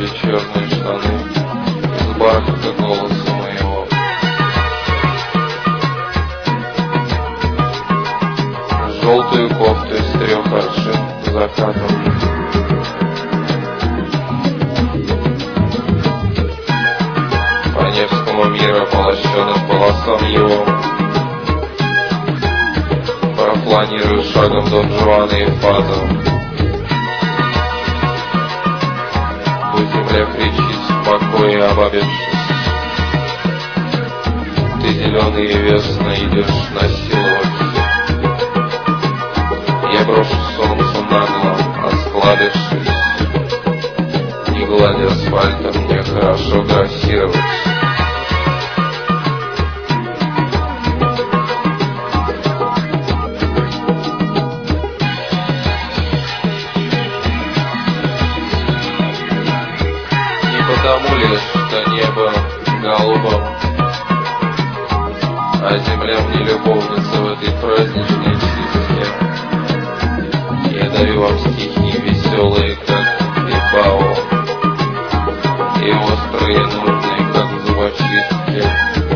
черные штаны из бархата голоса моего. Желтую кофту из 3 аршин закатом. По Невскому мира полощенным волосам его профланирую шагом Дон Жуана и Фаза. Пусть земля кричит в покое, обобившись. Ты зеленые весны идешь насиловать. Я брошу солнцу нагло, осклабившись. Не гладя асфальта, мне хорошо грассировать. Потому ли, что небо голубом, а земля мне любовница в этой праздничной чистке. Я дарю вам стихи веселые, как пипао, и острые, нудные, как в зубочистке.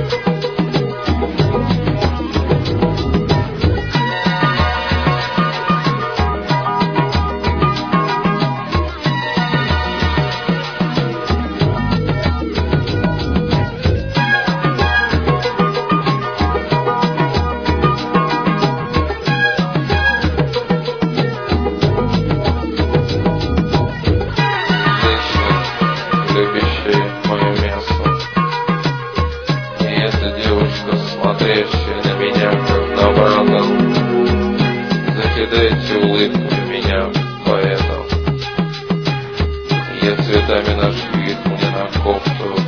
Любящая мое мясо. И эта девушка, смотрящая на меня, как на брата. Закидайте улыбку в меня, поэтому я цветами нашью их мне на кофту.